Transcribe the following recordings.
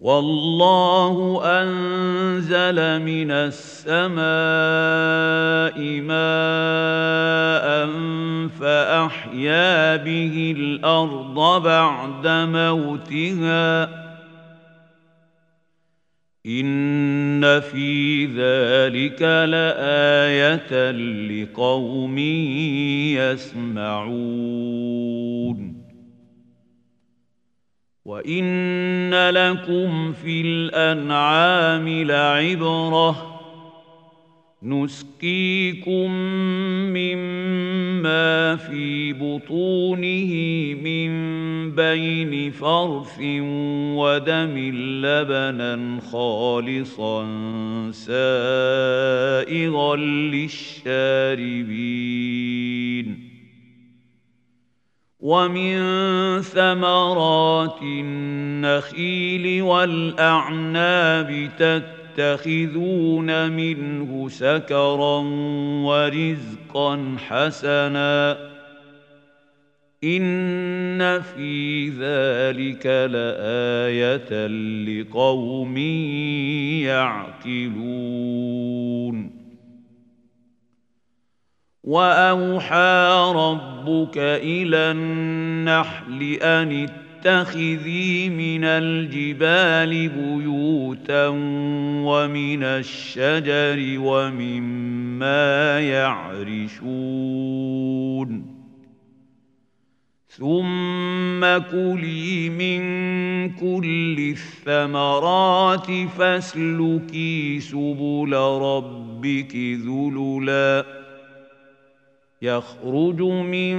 والله أنزل من السماء ماء فأحيا به الأرض بعد موتها إن في ذلك لآية لقوم يسمعون وإن لكم في الأنعام لعبرة نسقيكم مما في بطونه من بين فرث ودم لبنا خالصا سائغا للشاربين ومن ثمرات النخيل والأعناب تتخذون منه سكرا ورزقا حسنا إن في ذلك لآية لقوم يعقلون وأوحى ربك إلى النحل أن اتخذي من الجبال بيوتا ومن الشجر ومما يعرشون ثم كلي من كل الثمرات فاسلكي سبل ربك ذللا يخرج من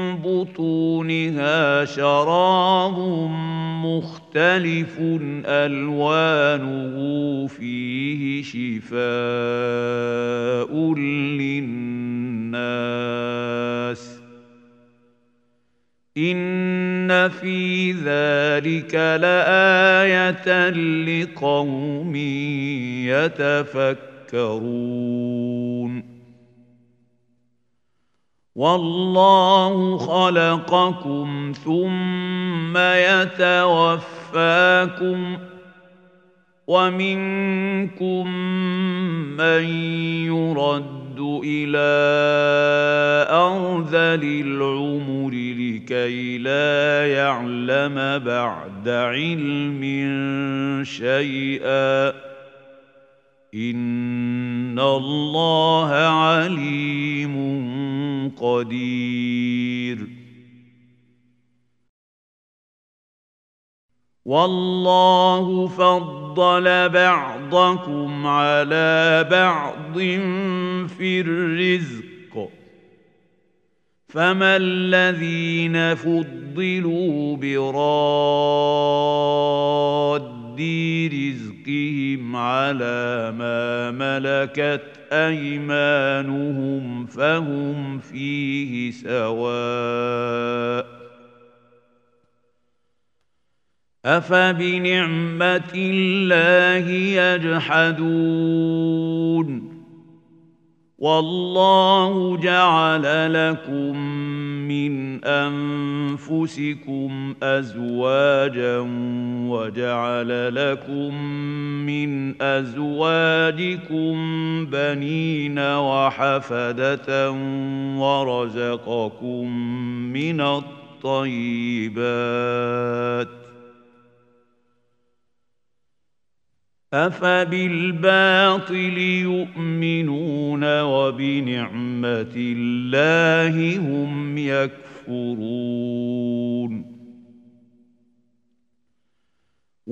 بطونها شراب مختلف ألوانه فيه شفاء للناس إن في ذلك لآية لقوم يتفكرون والله خلقكم ثم يتوفاكم ومنكم من يرد إلى أرذل العمر لكي لا يعلم بعد علم شيئا إن الله عليم قدير والله فضل بعضكم على بعض في الرزق فما الذين فضلوا براد رزقهم على ما ملكت أيمانهم فهم فيه سواء أفبنعمة الله يجحدون والله جعل لكم من أنفسكم أزواجا وجعل لكم من أزواجكم بنين وحفدة ورزقكم من الطيبات أفبالباطل يؤمنون وبنعمة الله هم يكفرون